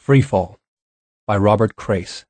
Freefall by Robert Crace.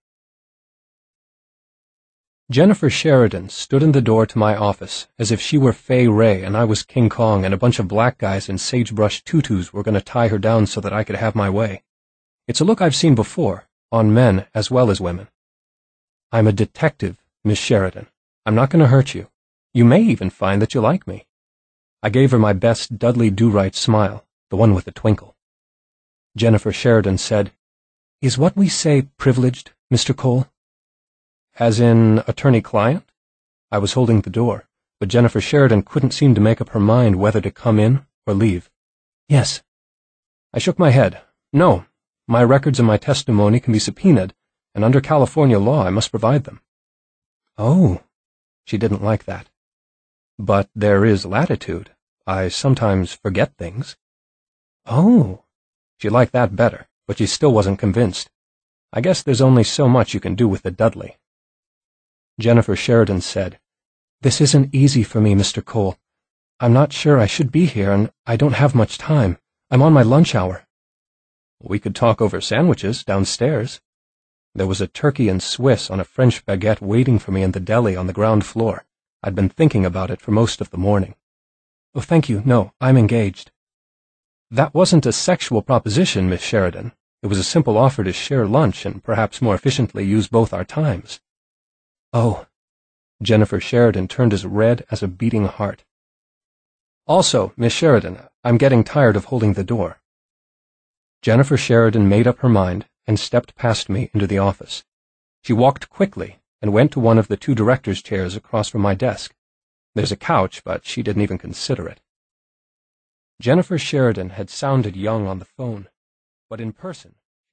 Jennifer Sheridan stood in the door to my office as if she were Fay Ray and I was King Kong and a bunch of black guys in sagebrush tutus were going to tie her down so that I could have my way. It's a look I've seen before, on men as well as women. I'm a detective, Miss Sheridan. I'm not going to hurt you. You may even find that you like me. I gave her my best Dudley Do-Right smile, the one with the twinkle. Jennifer Sheridan said, "Is what we say privileged, Mr. Cole?" As in attorney-client? I was holding the door, but Jennifer Sheridan couldn't seem to make up her mind whether to come in or leave. Yes. I shook my head. No, my records and my testimony can be subpoenaed, and under California law I must provide them. Oh, she didn't like that. But there is latitude. I sometimes forget things. Oh. She liked that better, but she still wasn't convinced. I guess there's only so much you can do with the Dudley. Jennifer Sheridan said, "This isn't easy for me, Mr. Cole. I'm not sure I should be here, and I don't have much time. I'm on my lunch hour." We could talk over sandwiches downstairs. There was a turkey and Swiss on a French baguette waiting for me in the deli on the ground floor. I'd been thinking about it for most of the morning. "Oh, thank you. No, I'm engaged." That wasn't a sexual proposition, Miss Sheridan. It was a simple offer to share lunch and perhaps more efficiently use both our times. Oh. Jennifer Sheridan turned as red as a beating heart. Also, Miss Sheridan, I'm getting tired of holding the door. Jennifer Sheridan made up her mind and stepped past me into the office. She walked quickly and went to one of the two directors' chairs across from my desk. There's a couch, but she didn't even consider it. Jennifer Sheridan had sounded young on the phone, but in person